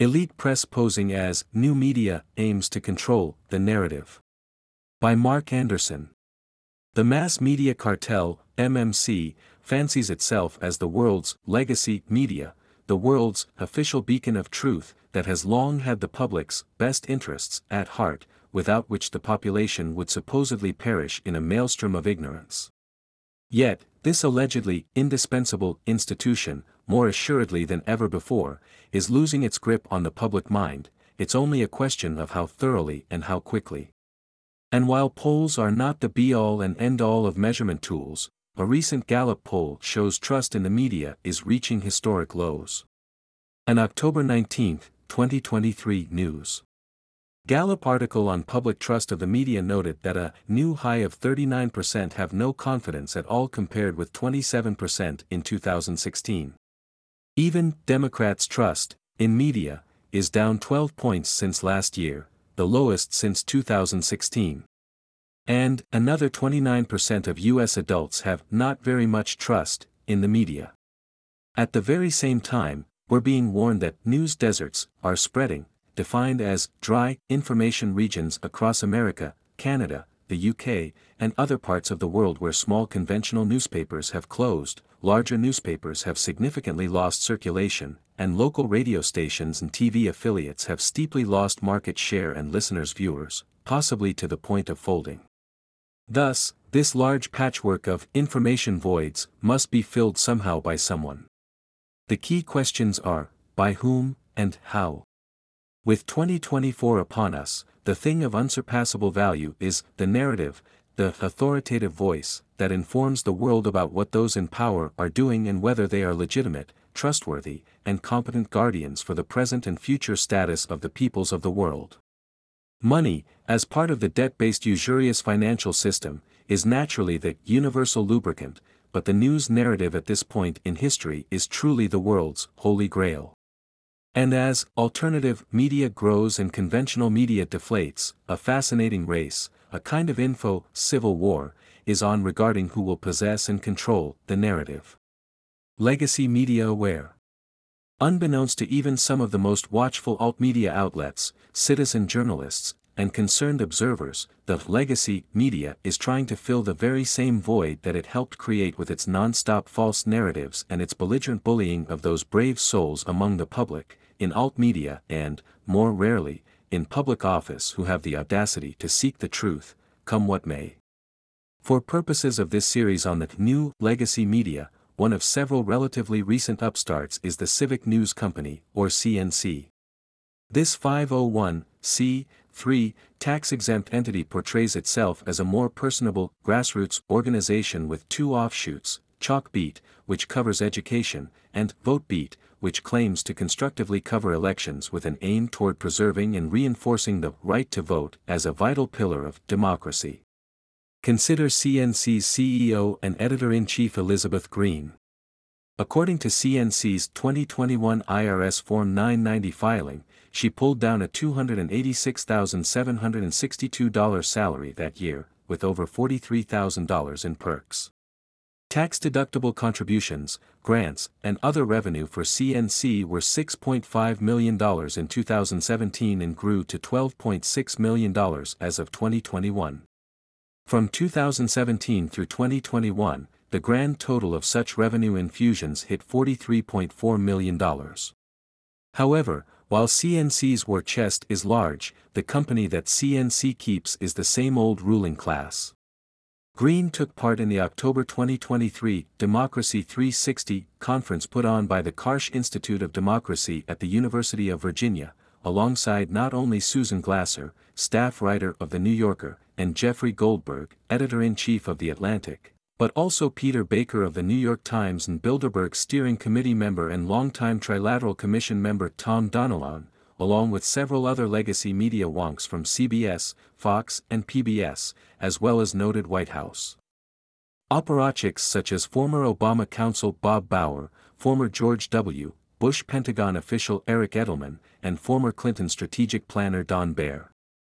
Elite Press posing as New Media aims to control the narrative. By Mark Anderson. The mass media cartel, MMC, fancies itself as the world's legacy media, the world's official beacon of truth that has long had the public's best interests at heart, without which the population would supposedly perish in a maelstrom of ignorance. Yet, this allegedly indispensable institution, more assuredly than ever before, is losing its grip on the public mind. It's only a question of how thoroughly and how quickly. And while polls are not the be-all and end-all of measurement tools, a recent Gallup poll shows trust in the media is reaching historic lows. An October 19, 2023 news. Gallup article on public trust of the media noted that a new high of 39% have no confidence at all compared with 27% in 2016. Even Democrats' trust in media is down 12 points since last year, the lowest since 2016. And another 29% of U.S. adults have not very much trust in the media. At the very same time, we're being warned that news deserts are spreading, defined as dry information regions across America, Canada, the UK, and other parts of the world where small conventional newspapers have closed, larger newspapers have significantly lost circulation, and local radio stations and TV affiliates have steeply lost market share and listeners' viewers, possibly to the point of folding. Thus, this large patchwork of information voids must be filled somehow by someone. The key questions are, by whom, and how? With 2024 upon us, the thing of unsurpassable value is the narrative, the authoritative voice that informs the world about what those in power are doing and whether they are legitimate, trustworthy, and competent guardians for the present and future status of the peoples of the world. Money, as part of the debt-based usurious financial system, is naturally the universal lubricant, but the news narrative at this point in history is truly the world's holy grail. And as alternative media grows and conventional media deflates, a fascinating race, a kind of info-civil war, is on regarding who will possess and control the narrative. Legacy media aware. Unbeknownst to even some of the most watchful alt-media outlets, citizen journalists, and concerned observers, the legacy media is trying to fill the very same void that it helped create with its non-stop false narratives and its belligerent bullying of those brave souls among the public, in alt-media and, more rarely, in public office who have the audacity to seek the truth, come what may. For purposes of this series on the new legacy media, one of several relatively recent upstarts is the Civic News Company, or CNC. This 501(c)(3) tax-exempt entity portrays itself as a more personable, grassroots organization with two offshoots, Chalkbeat, which covers education, and VoteBeat, which claims to constructively cover elections with an aim toward preserving and reinforcing the right to vote as a vital pillar of democracy. Consider CNC's CEO and Editor-in-Chief Elizabeth Green. According to CNC's 2021 IRS Form 990 filing, she pulled down a $286,762 salary that year, with over $43,000 in perks. Tax-deductible contributions, grants, and other revenue for CNC were $6.5 million in 2017 and grew to $12.6 million as of 2021. From 2017 through 2021, the grand total of such revenue infusions hit $43.4 million. However, while CNC's war chest is large, the company that CNC keeps is the same old ruling class. Green took part in the October 2023 Democracy 360 conference put on by the Karsh Institute of Democracy at the University of Virginia, alongside not only Susan Glasser, staff writer of The New Yorker, and Jeffrey Goldberg, editor-in-chief of The Atlantic, but also Peter Baker of The New York Times and Bilderberg Steering Committee member and longtime Trilateral Commission member Tom Donilon, along with several other legacy media wonks from CBS, Fox, and PBS, as well as noted White House apparatchiks such as former Obama counsel Bob Bauer, former George W. Bush Pentagon official Eric Edelman, and former Clinton strategic planner Don Baer.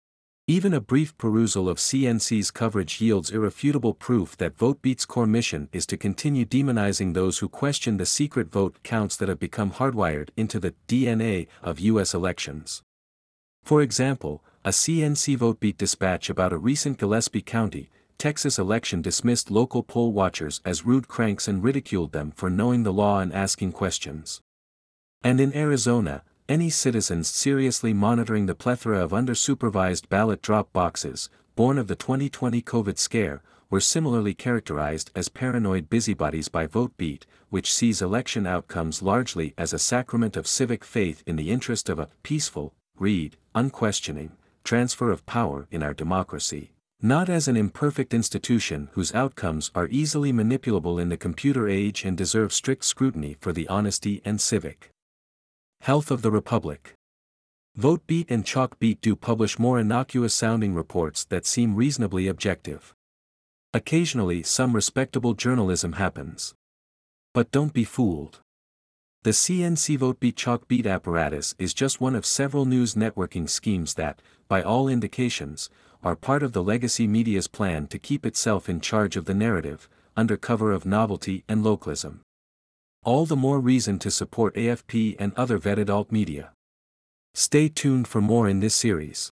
Even a brief perusal of CNC's coverage yields irrefutable proof that VoteBeat's core mission is to continue demonizing those who question the secret vote counts that have become hardwired into the DNA of U.S. elections. For example, a CNC VoteBeat dispatch about a recent Gillespie County, Texas election dismissed local poll watchers as rude cranks and ridiculed them for knowing the law and asking questions. And in Arizona, any citizens seriously monitoring the plethora of under-supervised ballot drop boxes, born of the 2020 COVID scare, were similarly characterized as paranoid busybodies by VoteBeat, which sees election outcomes largely as a sacrament of civic faith in the interest of a peaceful, unquestioning, transfer of power in our democracy, not as an imperfect institution whose outcomes are easily manipulable in the computer age and deserve strict scrutiny for the honesty and civic health of the republic. VoteBeat and ChalkBeat do publish more innocuous-sounding reports that seem reasonably objective. Occasionally some respectable journalism happens. But don't be fooled. The CNC VoteBeat ChalkBeat apparatus is just one of several news networking schemes that, by all indications, are part of the legacy media's plan to keep itself in charge of the narrative, under cover of novelty and localism. All the more reason to support AFP and other vetted alt media. Stay tuned for more in this series.